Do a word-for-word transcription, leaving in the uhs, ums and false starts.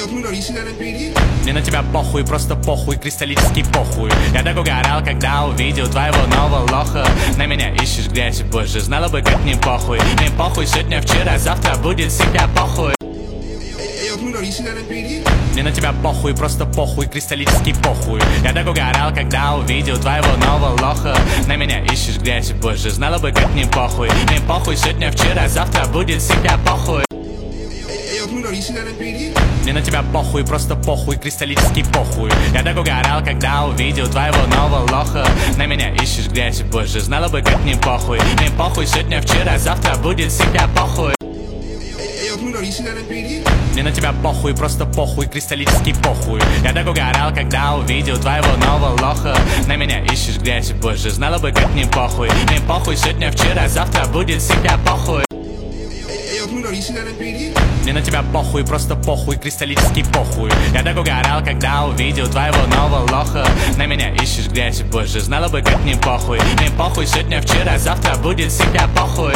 Мне на тебя похуй, просто похуй, кристаллический похуй. Я так угорал, когда увидел твоего нового лоха. На меня ищешь грязь, боже, знала бы, как мне похуй. Мне похуй сегодня, вчера, завтра будет всегда похуй. Мне на тебя похуй, просто похуй, кристаллический похуй. Я так угорал, когда увидел твоего нового лоха. На меня ищешь грязь, боже, знала бы, как мне похуй. Мне похуй сегодня, вчера, завтра будет всегда похуй. Мне на тебя похуй, просто похуй, кристаллический похуй. Я так угорал, когда увидел твоего нового лоха. На меня ищешь грязь, боже, знала бы, как мне похуй. Мне похуй сегодня, вчера, завтра будет всегда похуй. Мне на тебя похуй, просто похуй, кристаллический похуй. Я так угорал, когда увидел твоего нового лоха. На меня ищешь грязь, боже, знала бы, как мне похуй. Мне похуй сегодня, вчера, завтра будет всегда похуй. Мне на тебя похуй, просто похуй, кристаллический похуй. Я так угорал, когда увидел твоего нового лоха. На меня ищешь грязь, боже, знала бы, как мне похуй. Мне похуй сегодня, вчера, завтра будет всегда похуй.